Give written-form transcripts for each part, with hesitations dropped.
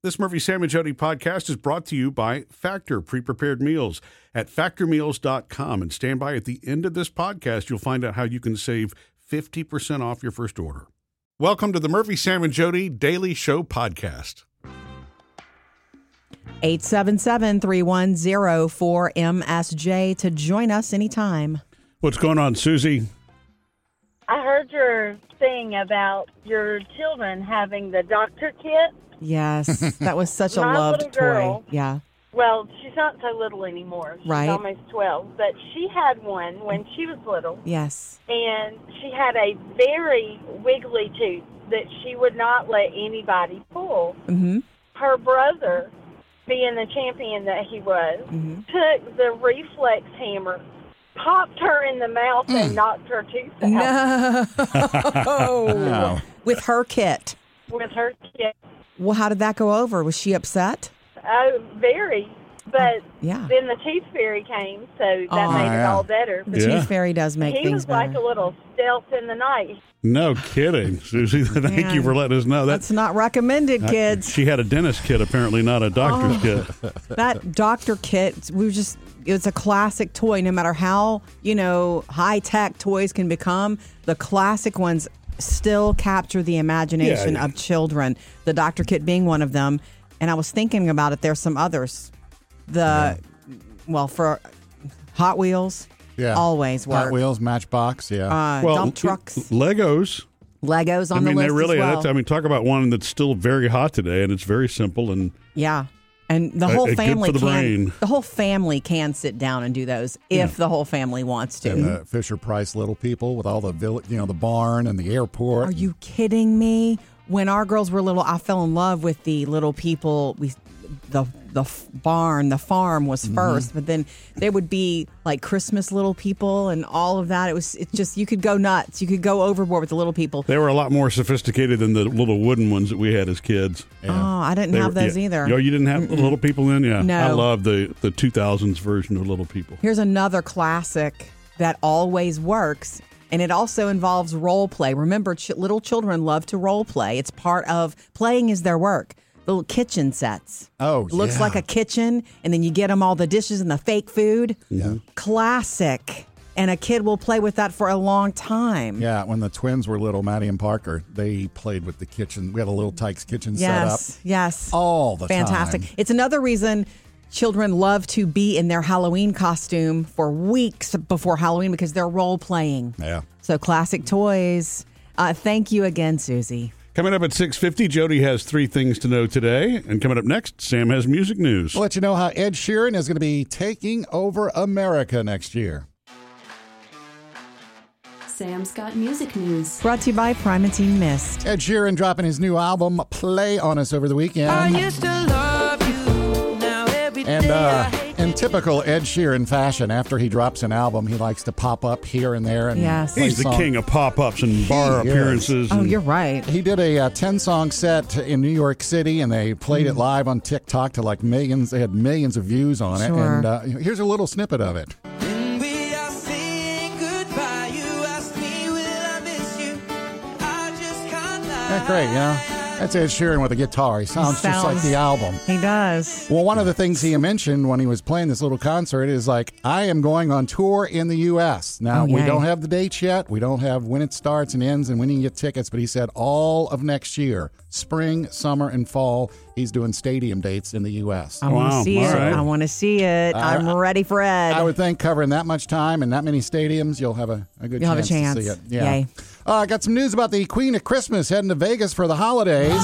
This Murphy, Sam, and Jody podcast is brought to you by Factor Pre-Prepared Meals at factormeals.com. And stand by at the end of this podcast. You'll find out how you can save 50% off your first order. Welcome to the Murphy, Sam, and Jody Daily Show podcast. 877-310-4MSJ to join us anytime. What's going on, Susie? I heard your thing about your children having the doctor kit. Yes, that was such a My loved little girl, toy. Yeah. Well, she's not so little anymore. She's Right. almost 12. But she had one when she was little. Yes. And she had a very wiggly tooth that she would not let anybody pull. Mm-hmm. Her brother, being the champion that he was, took the reflex hammer, popped her in the mouth, and knocked her tooth out. No. Wow. With her kit. With her kit. Well, how did that go over? Was she upset? Oh, very. But Yeah. then the tooth fairy came, so that made it all better. The Yeah. tooth fairy does make He things was better. like a little stealth in the night. No kidding, Susie. Thank you for letting us know. That's not recommended, kids. She had a dentist kit, apparently, not a doctor's kit. That doctor kit, it's a classic toy. No matter how, high-tech toys can become, the classic ones still capture the imagination of children. The doctor kit being one of them. And I was thinking about it. There's some others. For Hot Wheels, always work. Hot Wheels, Matchbox, Dump trucks. Legos. Legos on the list they really. as well. Talk about one that's still very hot today, and it's very simple and Yeah. And the whole family good for the brain. The whole family can sit down and do those if the whole family wants to. And the Fisher Price Little People with all the the barn and the airport. Are you kidding me? When our girls were little, I fell in love with the little people. The barn, the farm was first, but then there would be like Christmas little people and all of that. It's just, you could go nuts. You could go overboard with the little people. they were a lot more sophisticated than the little wooden ones that we had as kids. Oh, I didn't have those either. Oh, you didn't have little people then? Yeah. No. I love the 2000s version of Little People. Here's another classic that always works, and it also involves role play. Remember, little children love to role play. It's part of playing is their work. Little kitchen sets. Oh, It looks like a kitchen, and then you get them all the dishes and the fake food. Yeah. Classic. And a kid will play with that for a long time. Yeah, when the twins were little, Maddie and Parker, they played with the kitchen. We had a Little Tykes kitchen set up. Yes. All the Fantastic. time. It's another reason children love to be in their Halloween costume for weeks before Halloween because they're role playing. Yeah. So classic toys. Thank you again, Susie. Coming up at 6:50, Jody has 3 things to know today. And coming up next, Sam has music news. We'll let you know how Ed Sheeran is going to be taking over America next year. Sam's got music news. Brought to you by Primatene Mist. Ed Sheeran dropping his new album, Play, on us over the weekend. I used to love you, now every day And I hate in typical Ed Sheeran fashion, after he drops an album, he likes to pop up here and there. And Yes. play He's the songs. king of pop-ups and bar He is. appearances. Oh, and- you're right. He did a 10-song set in New York City, and they played it live on TikTok to like millions. They had millions of views on it. Sure. And here's a little snippet of it. When we are saying goodbye, you ask me, will I miss you? I just can't lie. That's great, That's Ed Sheeran with a guitar. He sounds just like the album. He does. Well, one of the things he mentioned when he was playing this little concert is like, I am going on tour in the U.S. Now, Oh, we yay. don't have the dates yet. We don't have when it starts and ends and when you can get tickets. But he said all of next year, spring, summer, and fall, he's doing stadium dates in the U.S. I want to Wow. see All it. right. I want to see it. I'm ready for Ed. I would think covering that much time and that many stadiums, you'll have a good You'll have a chance to see chance. it. Yeah. Yay. I got some news about the Queen of Christmas heading to Vegas for the holidays.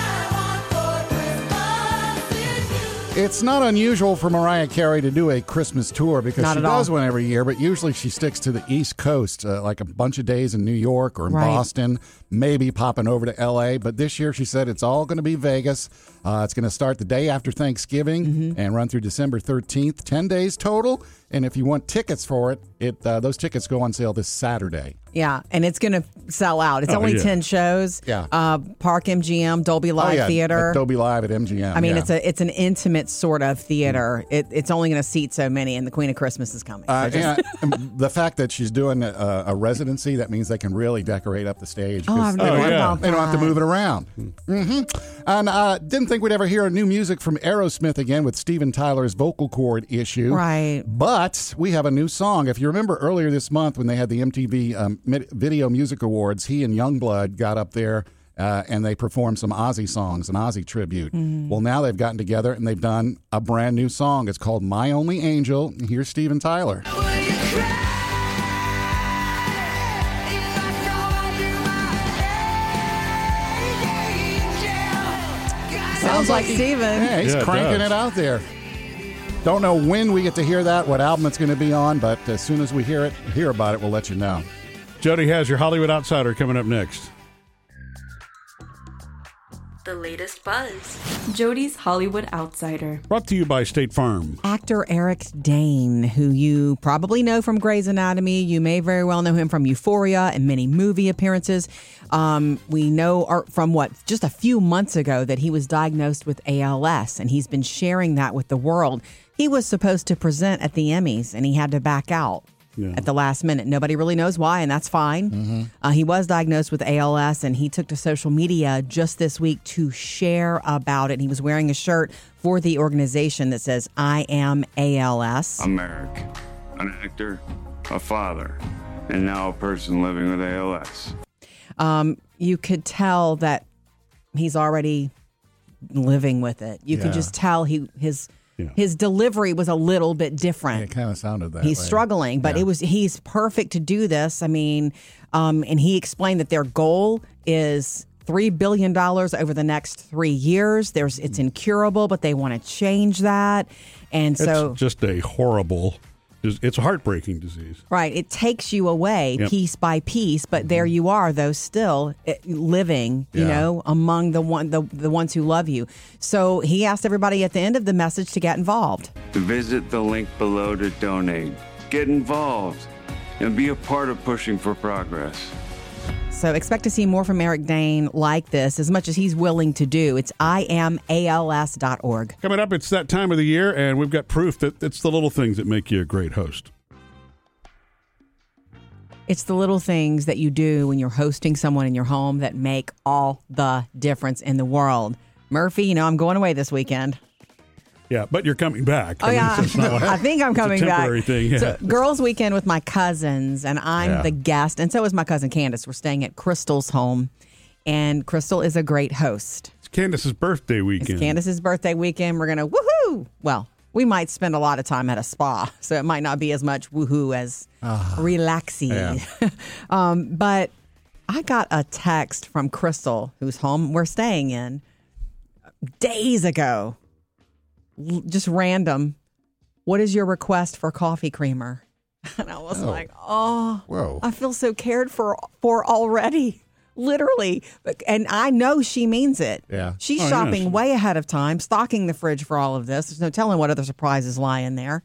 It's not unusual for Mariah Carey to do a Christmas tour because Not she at all. does one every year, but usually she sticks to the East Coast, like a bunch of days in New York or in Right. Boston, maybe popping over to L.A. But this year she said it's all going to be Vegas. It's going to start the day after Thanksgiving and run through December 13th, 10 days total. And if you want tickets for it, those tickets go on sale this Saturday. Yeah, and it's going to sell out. It's only 10 shows. Yeah. Park MGM, Dolby Live Theater. At Dolby Live at MGM. I mean, it's an intimate sort of theater. It's only going to seat so many, and the Queen of Christmas is coming. And the fact that she's doing a residency, that means they can really decorate up the stage. I've never heard about They don't have to that. move it around. And didn't think we'd ever hear new music from Aerosmith again with Steven Tyler's vocal cord issue. Right. But we have a new song. If you remember earlier this month when they had the MTV Video Music Awards, he and Youngblood got up there and they performed some Ozzy songs, an Ozzy tribute. Well, now they've gotten together and they've done a brand new song. It's called My Only Angel. Here's Steven Tyler. Sounds like Steven. Yeah, he's cranking it out there. Don't know when we get to hear that, what album it's going to be on, but as soon as we hear about it, we'll let you know. Jody has your Hollywood Outsider coming up next. The latest buzz. Jody's Hollywood Outsider. Brought to you by State Farm. Actor Eric Dane, who you probably know from Grey's Anatomy. You may very well know him from Euphoria and many movie appearances. We know from just a few months ago that he was diagnosed with ALS, and he's been sharing that with the world. He was supposed to present at the Emmys, and he had to back out at the last minute. Nobody really knows why, and that's fine. He was diagnosed with ALS, and he took to social media just this week to share about it. He was wearing a shirt for the organization that says, I am ALS. I'm Eric, an actor, a father, and now a person living with ALS. You could tell that he's already living with it. You could just tell his delivery was a little bit different. It kind of sounded that He's way. struggling, but he's perfect to do this. I mean, and he explained that their goal is $3 billion over the next 3 years. It's incurable, but they want to change that. And so It's just a horrible, it's a heartbreaking disease. right, it takes you away piece by piece, but there you are, though, still living, you know, among the ones who love you. So he asked everybody at the end of the message to get involved. Visit the link below to donate. Get involved and be a part of pushing for progress. So expect to see more from Eric Dane like this, as much as he's willing to do. It's IamALS.org. Coming up, it's that time of the year, and we've got proof that it's the little things that make you a great host. It's the little things that you do when you're hosting someone in your home that make all the difference in the world. Murphy, I'm going away this weekend. Yeah, but you're coming back. Oh, yeah. It's not like- I think I'm coming it's a back. temporary thing. Yeah. So, girls' weekend with my cousins, and I'm the guest, and so is my cousin Candace. We're staying at Crystal's home, and Crystal is a great host. It's Candace's birthday weekend. It's Candace's birthday weekend. We're going to woohoo. Well, we might spend a lot of time at a spa, so it might not be as much woohoo as relaxing. Yeah. But I got a text from Crystal, whose home we're staying in, days ago. Just random. What is your request for coffee creamer? And I was like, Whoa. I feel so cared for already. Literally. And I know she means it. Yeah. She's Oh, shopping yes. way ahead of time, stocking the fridge for all of this. There's no telling what other surprises lie in there.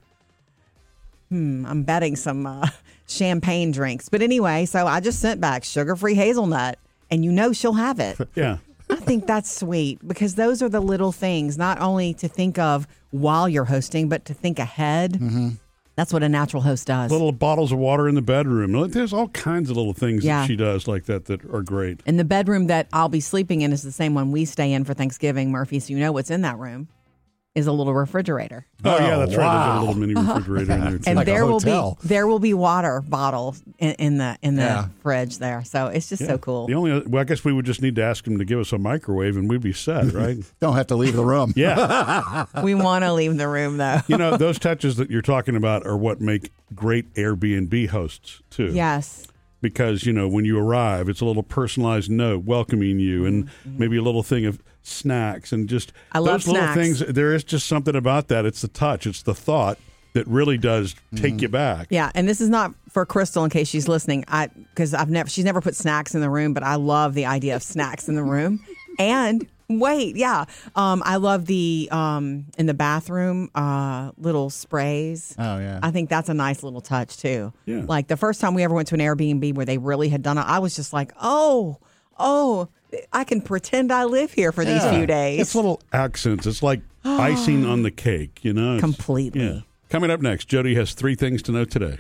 I'm betting some champagne drinks. But anyway, so I just sent back sugar-free hazelnut, and she'll have it. Yeah. I think that's sweet because those are the little things, not only to think of while you're hosting, but to think ahead. That's what a natural host does. Little bottles of water in the bedroom. There's all kinds of little things that she does like that are great. And the bedroom that I'll be sleeping in is the same one we stay in for Thanksgiving, Murphy. So you know what's in that room is a little refrigerator. Oh, yeah, that's right. There's a wow. little mini refrigerator in there, too. And like a hotel. there will be water bottles in the fridge there. So it's just so cool. I guess we would just need to ask him to give us a microwave and we'd be set, right? Don't have to leave the room. Yeah. We want to leave the room though. Those touches that you're talking about are what make great Airbnb hosts, too. Yes. Because, when you arrive, it's a little personalized note welcoming you and maybe a little thing of snacks and just I love those little snacks. things. There is just something about that. It's the touch. It's the thought that really does take you back. Yeah, and this is not for Crystal in case she's listening, because she's never put snacks in the room, but I love the idea of snacks in the room. And Wait, yeah. I love the in the bathroom little sprays. Oh, yeah. I think that's a nice little touch too. Yeah. Like the first time we ever went to an Airbnb where they really had done it, I was just like, oh, I can pretend I live here for these few days. It's little accents. It's like icing on the cake, you know? Completely. Yeah. Coming up next, Jody has 3 things to know today.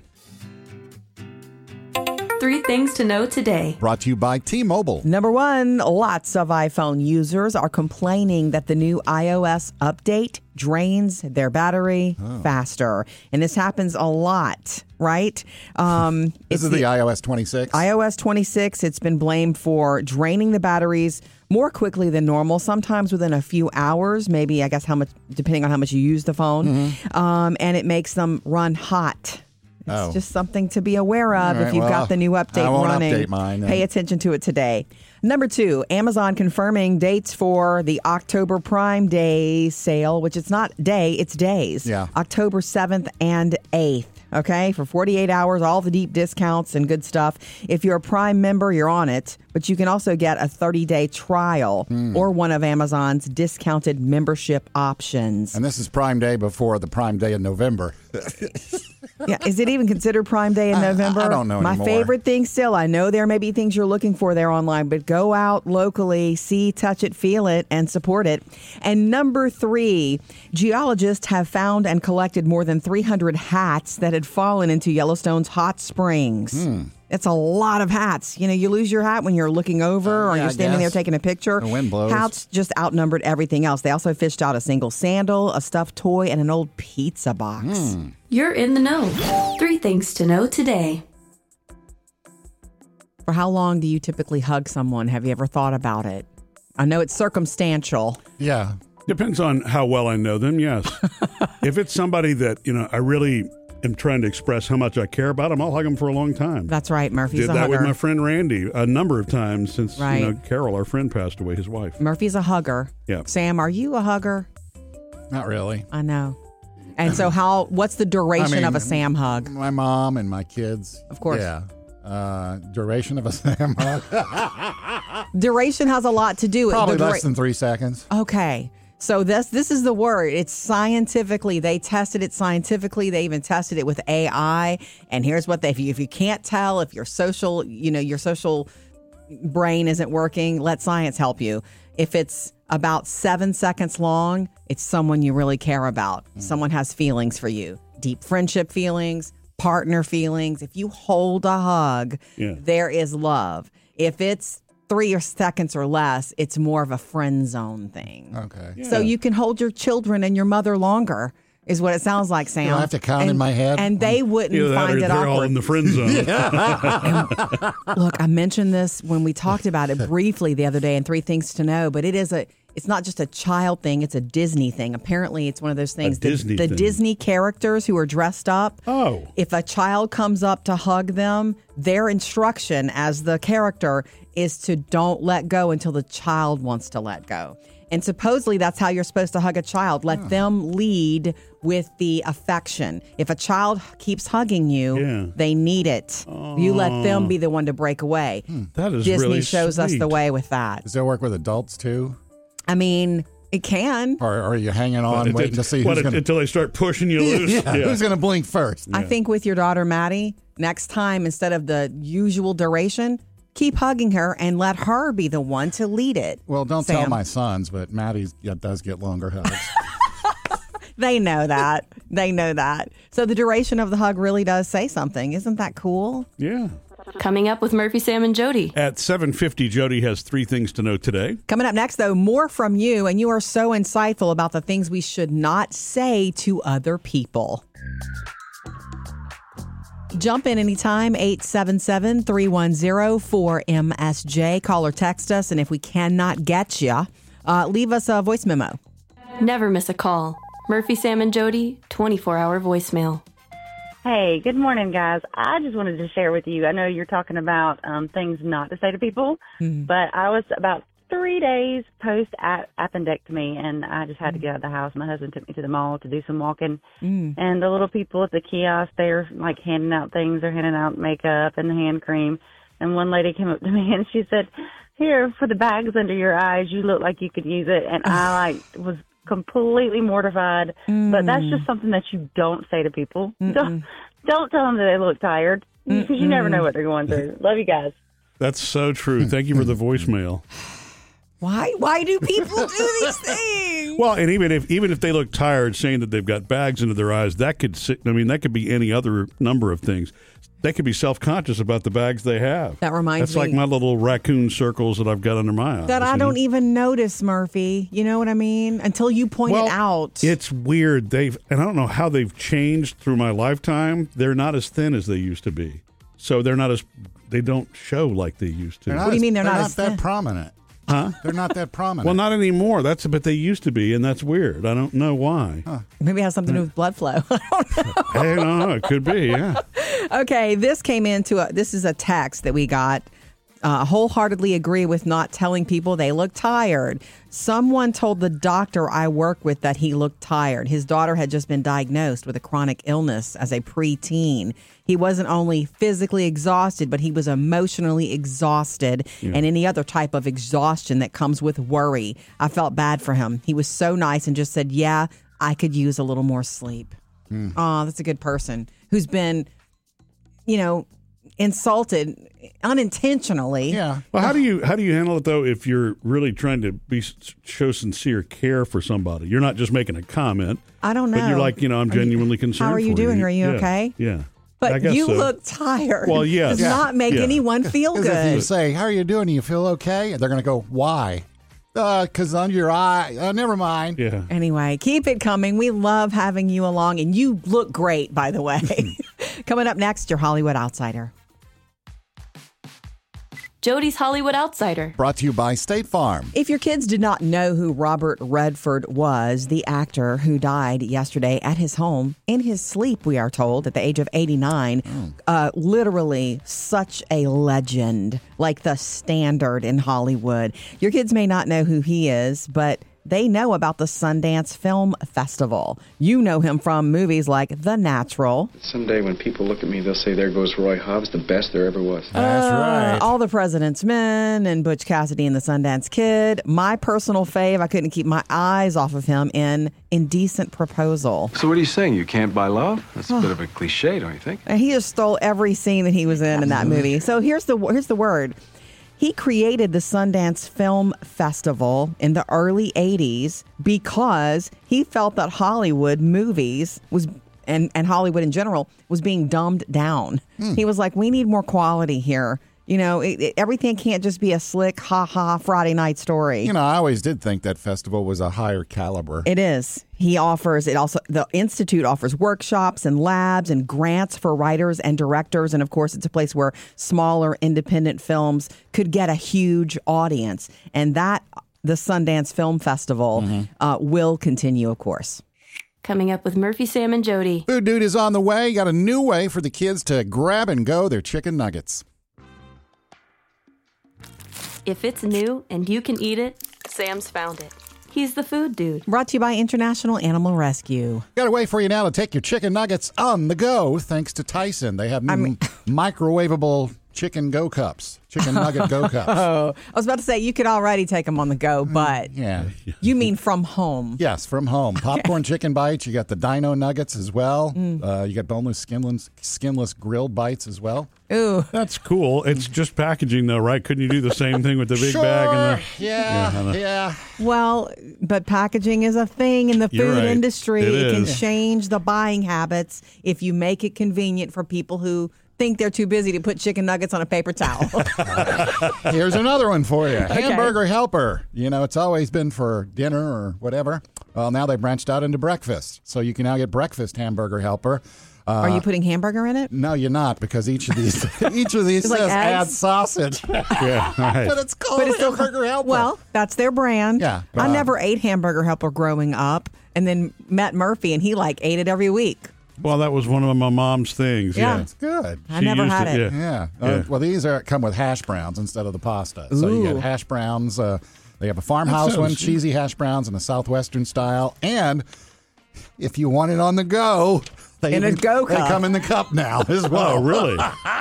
3 things to know today. Brought to you by T-Mobile. Number 1, lots of iPhone users are complaining that the new iOS update drains their battery faster. And this happens a lot, right? This is the iOS 26. iOS 26, it's been blamed for draining the batteries more quickly than normal, sometimes within a few hours, maybe, I guess, how much, depending on how much you use the phone. And it makes them run hot. It's just something to be aware of if you've got the new update I won't running. update mine, Pay attention to it today. Number 2, Amazon confirming dates for the October Prime Day sale, which it's not day, it's days. Yeah. October 7th and 8th. Okay, for 48 hours, all the deep discounts and good stuff. If you're a Prime member, you're on it, but you can also get a 30-day trial or one of Amazon's discounted membership options. And this is Prime Day before the Prime Day in November. Yeah, is it even considered Prime Day in November? I don't know My anymore. favorite thing still, I know there may be things you're looking for there online, but go out locally, see, touch it, feel it, and support it. And number 3, geologists have found and collected more than 300 hats that had fallen into Yellowstone's hot springs. It's a lot of hats. You know, you lose your hat when you're looking over or yeah, you're I standing there guess. taking a picture. The wind blows. Hats just outnumbered everything else. They also fished out a single sandal, a stuffed toy, and an old pizza box. You're in the know. 3 things to know today. For how long do you typically hug someone? Have you ever thought about it? I know it's circumstantial. Yeah. Depends on how well I know them, yes. If it's somebody that, you know, I really am trying to express how much I care about them, I'll hug them for a long time. That's right. Murphy's Did a that hugger. with my friend Randy a number of times since, Right. you know, Carol, our friend, passed away, his wife. Murphy's a hugger. Yeah. Sam, are you a hugger? Not really. I know. And so what's the duration of a Sam hug? My mom and my kids. Of course. Yeah. Duration of a Sam hug. Duration has a lot to do with Probably the less than 3 seconds. Okay. So this is the word. It's scientifically. They tested it scientifically. They even tested it with AI. And here's what if you can't tell, if your social brain isn't working, let science help you. If it's about 7 seconds long, it's someone you really care about. Someone has feelings for you. Deep friendship feelings, partner feelings. If you hold a hug, there is love. If it's 3 seconds or less, it's more of a friend zone thing. Okay. So you can hold your children and your mother longer, is what it sounds like, Sam. Do I have to count in my head? And they wouldn't Either that find or it they're all awkward. in the friend zone. Look, I mentioned this when we talked about it briefly the other day in 3 Things to Know, but it's not just a child thing, it's a Disney thing. Apparently, it's one of those things. Disney the thing. Disney characters who are dressed up, if a child comes up to hug them, their instruction as the character is to don't let go until the child wants to let go. And supposedly that's how you're supposed to hug a child. Let them lead with the affection. If a child keeps hugging you, they need it. You let them be the one to break away. That is Disney really shows us the sweet. way with that. Does that work with adults too? I mean, it can. Or are you hanging on waiting to see who's going to... until they start pushing you loose? Who's going to blink first? I think with your daughter, Maddie, next time, instead of the usual duration, keep hugging her and let her be the one to lead it. Well, don't Sam. tell my sons, but Maddie does get longer hugs. They know that. They know that. So the duration of the hug really does say something. Isn't that cool? Yeah. Coming up with Murphy, Sam, and Jody. At 7:50, Jody has 3 things to know today. Coming up next, though, more from you. And you are so insightful about the things we should not say to other people. Jump in anytime, 877-310-4MSJ. Call or text us. And if we cannot get you, leave us a voice memo. Never miss a call. Murphy, Sam, and Jody, 24-hour voicemail. Hey, good morning, guys. I just wanted to share with you. I know you're talking about things not to say to people, but I was about 3 days post-appendectomy, and I just had to get out of the house. My husband took me to the mall to do some walking, and the little people at the kiosk, they're like handing out things. They're handing out makeup and hand cream, and one lady came up to me and she said, "Here, for the bags under your eyes, you look like you could use it." And I was completely mortified. But that's just something that you don't say to people. Don't tell them that they look tired, because you never know what they're going through. Love you guys. That's so true. Thank you for the voicemail. Why do people do these things? Well, and even if they look tired, saying that they've got bags under their eyes, that could be any other number of things. They could be self-conscious about the bags they have. That reminds me. That's like my little raccoon circles that I've got under my eyes. That I don't even notice, Murphy. You know what I mean? Until you point it out. It's weird. And I don't know how they've changed through my lifetime. They're not as thin as they used to be. So they don't show like they used to. What do you mean they're not that prominent? Huh? They're not that prominent. Well, not anymore. But they used to be, and that's weird. I don't know why. Huh. Maybe it has something to do with blood flow. I don't know. Hey, no, it could be, yeah. Okay, this is a text that we got. Wholeheartedly agree with not telling people they look tired. Someone told the doctor I work with that he looked tired. His daughter had just been diagnosed with a chronic illness as a preteen. He wasn't only physically exhausted, but he was emotionally exhausted and any other type of exhaustion that comes with worry. I felt bad for him. He was so nice and just said, yeah, I could use a little more sleep. Oh, that's a good person who's been, insulted unintentionally. Yeah. Well, how do you handle it though if you're really trying to show sincere care for somebody? You're not just making a comment. I don't know. But you're like, I'm genuinely concerned. How are you doing? Are you okay? Yeah. But you look tired. Well, yes. Does not make anyone feel good. If you say, "How are you doing? Do you feel okay?" They're going to go, "Why?" Because under your eye. Never mind. Yeah. Anyway, keep it coming. We love having you along, and you look great, by the way. Coming up next, your Hollywood Outsider. Jody's Hollywood Outsider. Brought to you by State Farm. If your kids did not know who Robert Redford was, the actor who died yesterday at his home in his sleep, we are told, at the age of 89, literally such a legend, like the standard in Hollywood. Your kids may not know who he is, but they know about the Sundance Film Festival. You know him from movies like The Natural. Someday when people look at me, they'll say, there goes Roy Hobbs, the best there ever was. That's right. All the President's Men and Butch Cassidy and the Sundance Kid. My personal fave, I couldn't keep my eyes off of him in Indecent Proposal. So what are you saying? You can't buy love? That's a bit of a cliche, don't you think? And he just stole every scene that he was in that movie. So here's the word. He created the Sundance Film Festival in the early 80s because he felt that Hollywood movies and Hollywood in general was being dumbed down. He was like, we need more quality here. Everything can't just be a slick, ha-ha, Friday night story. I always did think that festival was a higher caliber. It is. The Institute offers workshops and labs and grants for writers and directors. And of course, it's a place where smaller independent films could get a huge audience. And the Sundance Film Festival will continue, of course. Coming up with Murphy, Sam, and Jody. Food Dude is on the way. Got a new way for the kids to grab and go their chicken nuggets. If it's new and you can eat it, Sam's found it. He's the Food Dude. Brought to you by International Animal Rescue. Got a way for you now to take your chicken nuggets on the go thanks to Tyson. They have microwavable chicken go cups, chicken nugget go cups. Oh, I was about to say you could already take them on the go, but you mean from home? Yes, from home. Popcorn chicken bites. You got the dino nuggets as well. You got boneless, skinless grilled bites as well. Ooh, that's cool. It's just packaging, though, right? Couldn't you do the same thing with the big bag? And Yeah. Well, but packaging is a thing in the food industry. It can change the buying habits if you make it convenient for people who think they're too busy to put chicken nuggets on a paper towel. Here's another one for you. Okay. Hamburger Helper. It's always been for dinner or whatever. Well, now they branched out into breakfast. So you can now get breakfast Hamburger Helper. Are you putting hamburger in it? No, you're not, because each of these says like add sausage. Yeah, right. But it's called Hamburger Helper. Well, that's their brand. Yeah. I never ate Hamburger Helper growing up, and then met Murphy, and he ate it every week. Well, that was one of my mom's things. Yeah. It's good. I never had it. Yeah. Well, these come with hash browns instead of the pasta. So you get hash browns. They have a farmhouse one, cheesy hash browns in a southwestern style. And if you want it on the go, they a go cup. They come in the cup now as well. Oh, really?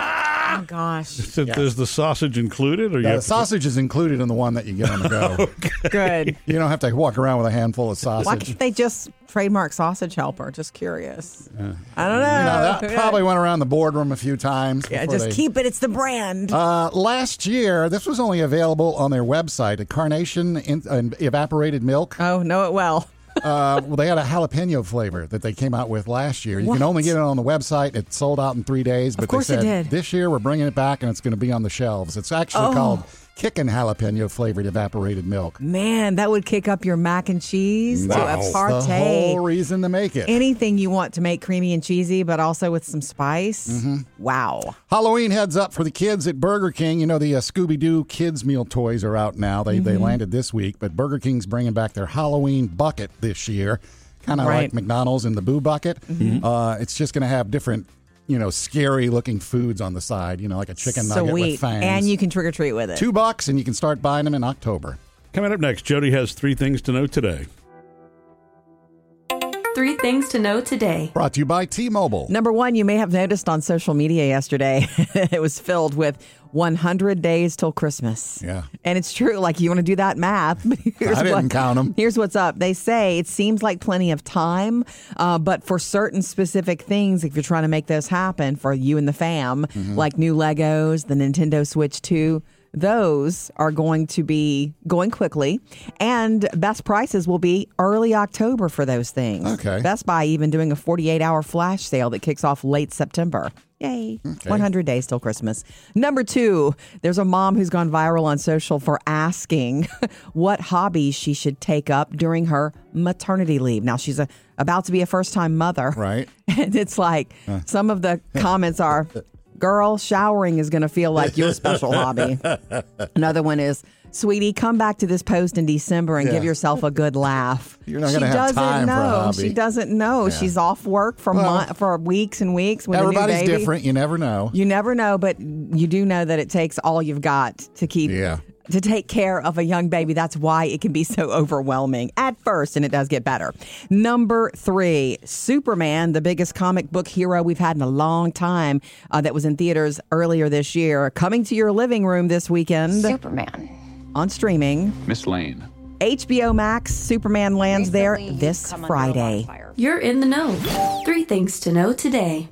Oh, gosh. So is the sausage included? Or The sausage is included in the one that you get on the go. Okay. Good. You don't have to walk around with a handful of sausage. Why can't they just trademark Sausage Helper? Just curious. I don't know. That probably went around the boardroom a few times. Yeah, before just keep it. It's the brand. Last year, this was only available on their website, a Carnation evaporated milk. Oh, know it well. Well, they had a jalapeno flavor that they came out with last year. You can only get it on the website. It sold out in 3 days. But Of course they said, it did. this year we're bringing it back, and it's going to be on the shelves. It's actually called Kickin' Jalapeno Flavored Evaporated Milk. Man, that would kick up your mac and cheese to a That's partay. the whole reason to make it. Anything you want to make creamy and cheesy, but also with some spice. Mm-hmm. Wow. Halloween heads up for the kids at Burger King. You know, the Scooby-Doo kids meal toys are out now. They landed this week, but Burger King's bringing back their Halloween bucket this year, kind of like McDonald's in the Boo Bucket. It's just going to have different, scary-looking foods on the side, like a chicken nugget with fangs. And you can trick-or-treat with it. $2, and you can start buying them in October. Coming up next, Jody has 3 things to know today. 3 things to know today. Brought to you by T-Mobile. Number 1, you may have noticed on social media yesterday, it was filled with 100 days till Christmas. Yeah. And it's true. Like, you want to do that math. I didn't count them. Here's what's up. They say it seems like plenty of time, but for certain specific things, if you're trying to make those happen for you and the fam, like new Legos, the Nintendo Switch 2, those are going to be going quickly, and best prices will be early October for those things. Okay. Best Buy even doing a 48-hour flash sale that kicks off late September. Yay. Okay. 100 days till Christmas. Number 2, there's a mom who's gone viral on social for asking what hobbies she should take up during her maternity leave. Now, she's about to be a first-time mother. Right. And it's like some of the comments are, girl, showering is going to feel like your special hobby. Another one is, sweetie, come back to this post in December and give yourself a good laugh. You're not going to have time for a hobby. She doesn't know. Yeah. She's off work for weeks and weeks with a new baby. Everybody's different. You never know. You never know, but you do know that it takes all you've got to keep to take care of a young baby. That's why it can be so overwhelming at first, and it does get better. Number 3, Superman, the biggest comic book hero we've had in a long time, that was in theaters earlier this year, coming to your living room this weekend. Superman. On streaming. Miss Lane. HBO Max, Superman lands there this Friday. You're in the know. 3 things to know today.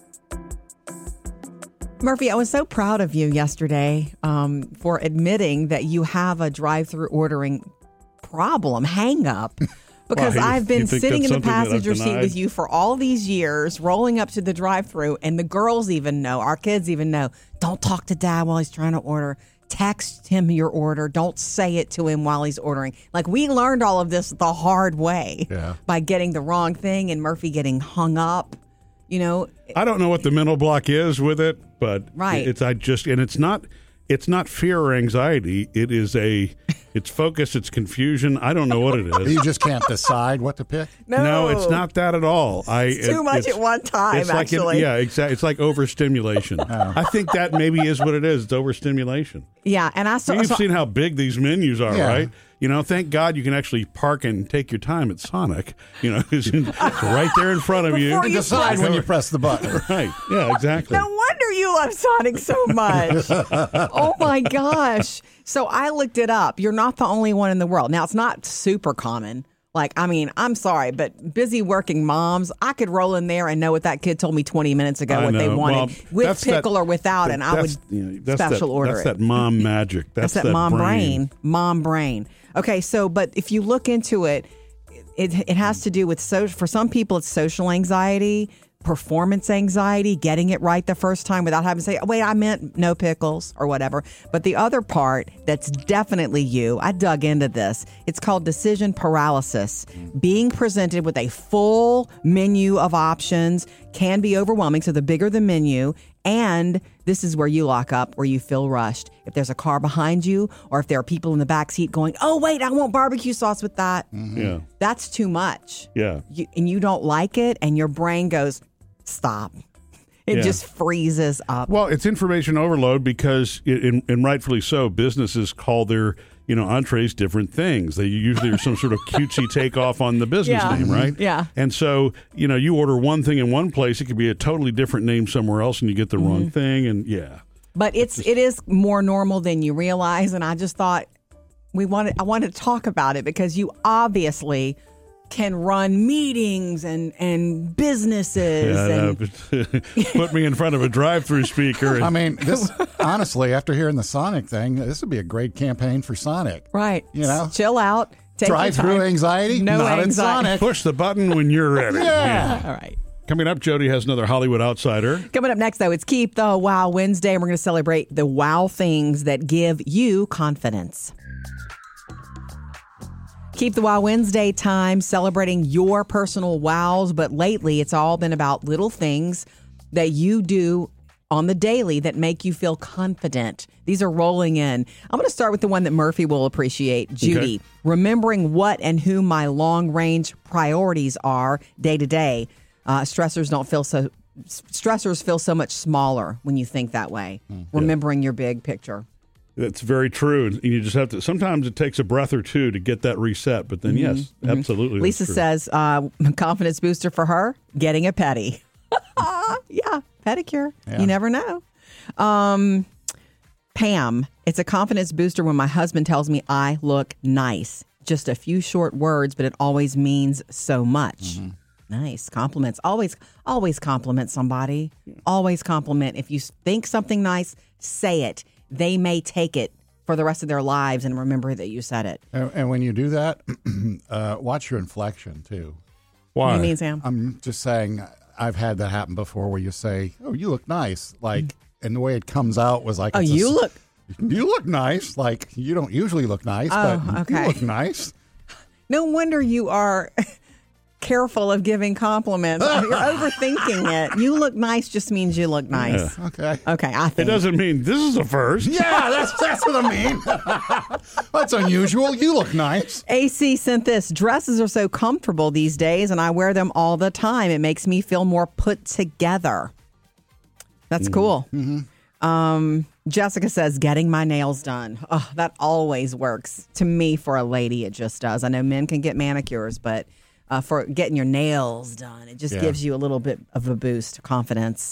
Murphy, I was so proud of you yesterday for admitting that you have a drive-through ordering problem, hang-up. Because I've been sitting in the passenger seat with you for all these years, rolling up to the drive-through, and the girls even know, our kids even know, don't talk to Dad while he's trying to order. Text him your order. Don't say it to him while he's ordering. Like, we learned all of this the hard way by getting the wrong thing and Murphy getting hung up. I don't know what the mental block is with it, but it's not fear or anxiety. It's focus, it's confusion. I don't know what it is. You just can't decide what to pick? No, it's not that at all. It's too much at one time, actually. Exactly. It's like overstimulation. I think that maybe is what it is. It's overstimulation. Yeah, and You've seen how big these menus are, right? Thank God you can actually park and take your time at Sonic. It's right there in front of you. You decide when you press the button. Right. Yeah, exactly. No wonder you love Sonic so much. Oh, my gosh. So I looked it up. You're not the only one in the world. Now, it's not super common. I'm sorry, but busy working moms, I could roll in there and know what that kid told me 20 minutes ago, what they wanted, with pickle or without, and I would special order it. That's that mom magic. That's that mom brain. Mom brain. Okay, but if you look into it, it has to do with, for some people, it's social anxiety, performance anxiety, getting it right the first time without having to say, wait, I meant no pickles or whatever. But the other part that's definitely you, I dug into this. It's called decision paralysis. Being presented with a full menu of options can be overwhelming. So the bigger the menu, and this is where you lock up, where you feel rushed. If there's a car behind you, or if there are people in the back seat going, oh, wait, I want barbecue sauce with that. Yeah. That's too much. Yeah. And you don't like it, and your brain goes, stop. It just freezes up. Well, it's information overload because, and rightfully so, businesses call their entrees different things. They usually are some sort of cutesy takeoff on the business name, right? Yeah. And so, you order one thing in one place, it could be a totally different name somewhere else, and you get the wrong thing. And But it is more normal than you realize, and I just thought I wanted to talk about it because you obviously can run meetings and businesses. Put me in front of a drive-through speaker. I mean, this honestly, after hearing the Sonic thing, this would be a great campaign for Sonic. Right. You know, chill out. Take drive-through anxiety. No not anxiety. in Sonic. Push the button when you're ready. Yeah. All right. Coming up, Jody has another Hollywood Outsider. Coming up next, though, it's Keep the Wow Wednesday, and we're going to celebrate the wow things that give you confidence. Keep the Wow Wednesday time celebrating your personal wows, but lately it's all been about little things that you do on the daily that make you feel confident. These are rolling in. I'm going to start with the one that Murphy will appreciate. Judy, Okay. remembering what and who my long-range priorities are day to day. Stressors feel so much smaller when you think that way. Remembering your big picture. That's very true. And you just have to, sometimes it takes a breath or two to get that reset. But then, yes, absolutely. Lisa says, confidence booster for her, getting a pedi. Yeah, pedicure. Yeah. You never know. Pam, it's a confidence booster when my husband tells me I look nice. Just a few short words, but it always means so much. Nice. Compliments. Always compliment somebody. Always compliment. If you think something nice, say it. They may take it for the rest of their lives and remember that you said it. And when you do that, watch your inflection, too. Why? What do you mean, Sam? I'm just saying, I've had that happen before where you say, oh, you look nice. Like, and the way it comes out was like, You look nice. Like, you don't usually look nice, but okay. you look nice. No wonder you are careful of giving compliments. You're overthinking it. You look nice just means you look nice. Okay. Okay, I It think. doesn't mean this is a first. Yeah, that's what I mean. That's unusual. You look nice. AC sent this. Dresses are so comfortable these days, and I wear them all the time. It makes me feel more put together. That's cool. Jessica says, getting my nails done. Oh, that always works. To me, for a lady, it just does. I know men can get manicures, but for getting your nails done, it just gives you a little bit of a boost, confidence.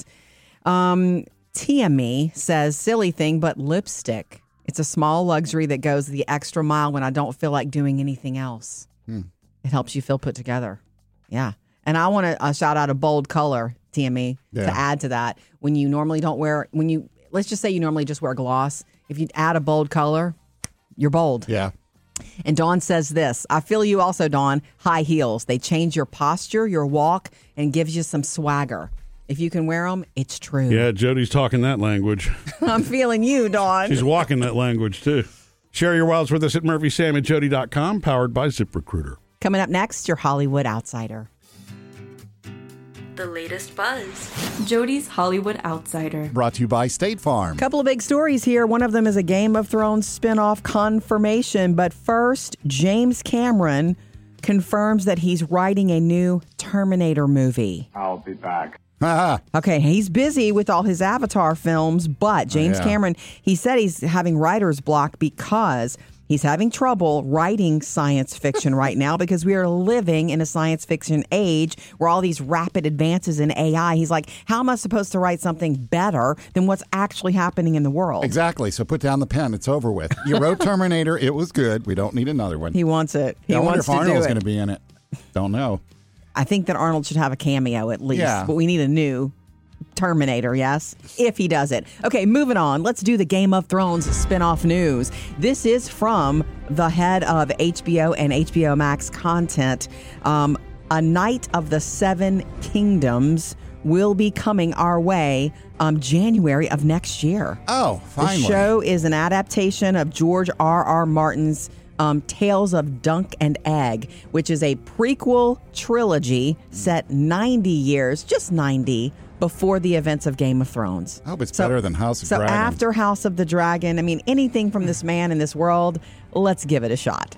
TME says, silly thing, but lipstick. It's a small luxury that goes the extra mile when I don't feel like doing anything else. It helps you feel put together. Yeah. And I want to shout out a bold color, TME, to add to that. When you normally don't wear, let's just say you normally just wear gloss. If you add a bold color, you're bold. Yeah. And Dawn says this. I feel you also, Dawn. High heels. They change your posture, your walk, and gives you some swagger. If you can wear them, it's true. Yeah, Jody's talking that language. I'm feeling you, Dawn. She's walking that language, too. Share your wilds with us at murphysamandjody.com, powered by ZipRecruiter. Coming up next, your Hollywood Outsider. The latest buzz. Jody's Hollywood Outsider. Brought to you by State Farm. Couple of big stories here. One of them is a Game of Thrones spinoff confirmation. But first, James Cameron confirms that he's writing a new Terminator movie. I'll be back. Okay, he's busy with all his Avatar films, but James Cameron, he said he's having writer's block because he's having trouble writing science fiction right now because we are living in a science fiction age where all these rapid advances in AI. He's like, how am I supposed to write something better than what's actually happening in the world? Exactly. So put down the pen. It's over with. You wrote Terminator. It was good. We don't need another one. He wants it. I wonder if Arnold's going to be in it. Don't know. I think that Arnold should have a cameo at least, but we need a new Terminator, yes, if he does it. Okay, moving on. Let's do the Game of Thrones spinoff news. This is from the head of HBO and HBO Max content. A Night of the Seven Kingdoms will be coming our way January of next year. Oh, finally. The show is an adaptation of George R.R. Martin's Tales of Dunk and Egg, which is a prequel trilogy set 90 years, just 90, before the events of Game of Thrones. I hope it's better than House of Dragon. So after House of the Dragon, I mean, anything from this man in this world, let's give it a shot.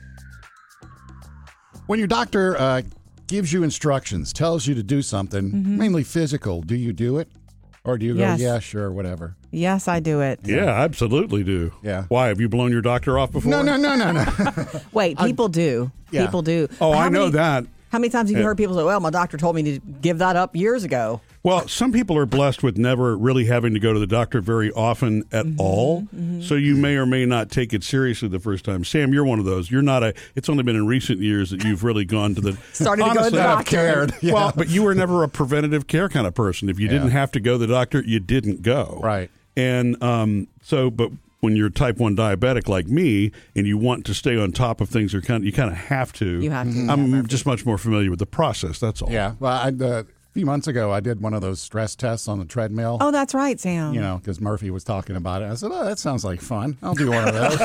When your doctor gives you instructions, tells you to do something, mainly physical, do you do it? Or do you go, yeah, sure, whatever? Yes, I do it. Yeah, I absolutely do. Yeah. Why? Have you blown your doctor off before? No. Wait, people do. People do. Oh, I know that. How many times have you heard people say, well, my doctor told me to give that up years ago? Well, some people are blessed with never really having to go to the doctor very often at all. So you may or may not take it seriously the first time. Sam, you're one of those. You're not it's only been in recent years that you've really gone to the Started to go to the doctor. Cared. Yeah. Well, but you were never a preventative care kind of person. If you didn't have to go to the doctor, you didn't go. Right. And but when you're type 1 diabetic like me and you want to stay on top of things, you kind of have to. You have to. I'm just much more familiar with the process. That's all. Yeah. Well, a few months ago, I did one of those stress tests on the treadmill. Oh, that's right, Sam. You know, because Murphy was talking about it. I said, "Oh, that sounds like fun. I'll do one of those."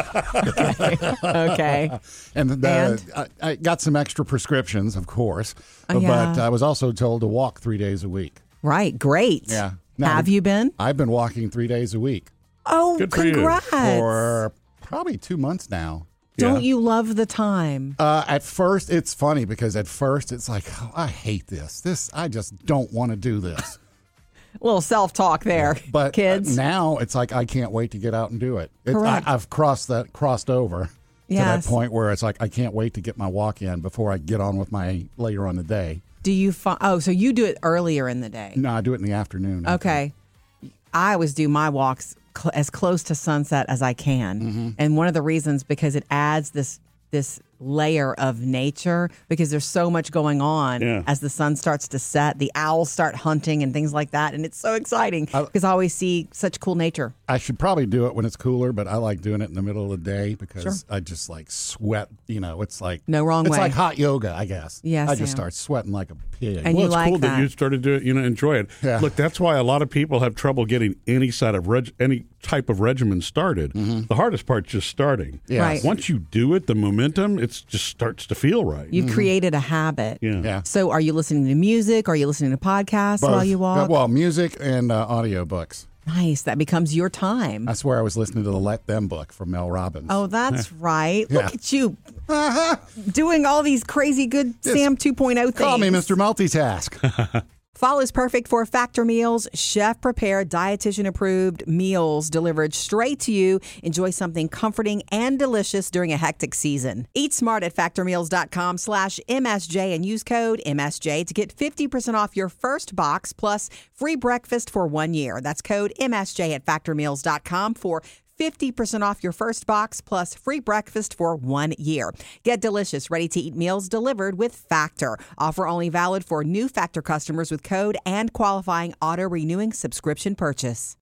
Okay. And I got some extra prescriptions, of course, Yeah. but I was also told to walk 3 days a week. Right. Great. Yeah. Have you been? I've been walking 3 days a week Oh, Good for you. congrats. for probably 2 months now. Don't you love the time? At first, it's funny because at first it's like, oh, I hate this. I just don't want to do this. A little self-talk there, But kids. now it's like I can't wait to get out and do it. Correct. I've crossed over to Yes. that point where it's like I can't wait to get my walk in before I get on with my later on the day. Do you find? Oh, so you do it earlier in the day? No, I do it in the afternoon. Okay. I always do my walks as close to sunset as I can, and one of the reasons because it adds this layer of nature because there's so much going on as the sun starts to set. The owls start hunting and things like that, and it's so exciting because I always see such cool nature. I should probably do it when it's cooler, but I like doing it in the middle of the day because I just like sweat. You know, it's like No wrong It's way. like hot yoga, I guess. Yes, I just Sam. start sweating like a pig. And Well, you it's like cool that that. you started to enjoy it. Yeah. Look, that's why a lot of people have trouble getting any type of regimen started. The hardest part's just starting. Yeah. Right. Once you do it, the momentum it just starts to feel right. You've created a habit. Yeah. So are you listening to music? Are you listening to podcasts while you walk? Well, music and audiobooks. Nice. That becomes your time. That's where I was listening to the Let Them book from Mel Robbins. Oh, that's right. Yeah. Look at you doing all these crazy good Sam 2.0 things. Call me Mr. Multitask. Fall is perfect for Factor meals, chef-prepared, dietitian-approved meals delivered straight to you. Enjoy something comforting and delicious during a hectic season. Eat smart at factormeals.com/MSJ and use code MSJ to get 50% off your first box plus free breakfast for 1 year. That's code MSJ at factormeals.com for 50% off your first box plus free breakfast for 1 year. Get delicious, ready-to-eat meals delivered with Factor. Offer only valid for new Factor customers with code and qualifying auto-renewing subscription purchase.